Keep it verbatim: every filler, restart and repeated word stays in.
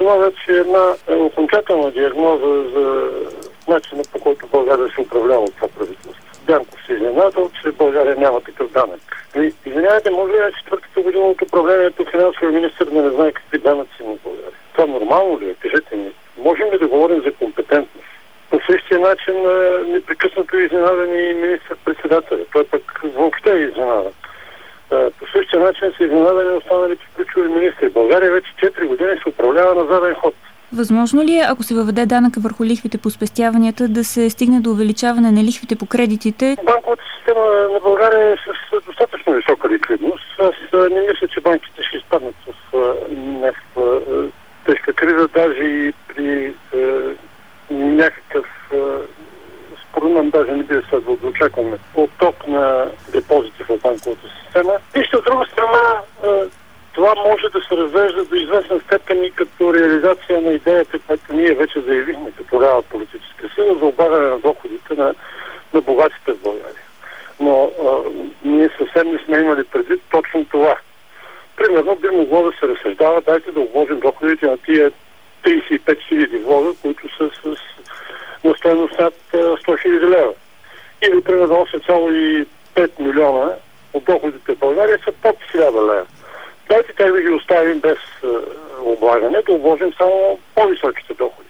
това вече е една окончателна диагноза за начина, по който България се управлява от това правителство. Дянков се изненадал, че България няма такъв данък. Извинявайте, може ли четвъртата година от управлението финансовия министър да не знае какви данъци има в България? Това нормално ли е? Кажете ми. Можем ли да говорим за компетентност? По същия начин непрекъснато е изненадан и министър-председателя. Той пък въобще е изненадан. По същия начин са изненадани останалите ключови министри. България вече четири години се управлява на заден ход. Възможно ли е, ако се въведе данъка върху лихвите по спестяванията, да се стигне до увеличаване на лихвите по кредитите? Банковата система на България е с достатъчно висока ликвидност. Аз не мисля, че банките ще изпаднат в някаква тежка криза, даже и при е, някакъв е, според мен даже не би следвало да очакваме отток на депозити в банковата система. И от друга страна, е, това може да се разглежда до известна степен и като реализация на идеята, която ние вече заявихме като реална политическа сила за облагане на доходите на, на богатите в България. Но а, ние съвсем не сме имали предвид точно това. Примерно би могло да се разсъждава, дайте да обложим доходите на тия тридесет и пет хиляди влога, които са с на стойност над сто хиляди лева. Или примерно осем цяло и пет милиона от доходите в България са под хиляда лева. Дайте те да ги оставим без е, облагане, да обложим само по-високите доходи.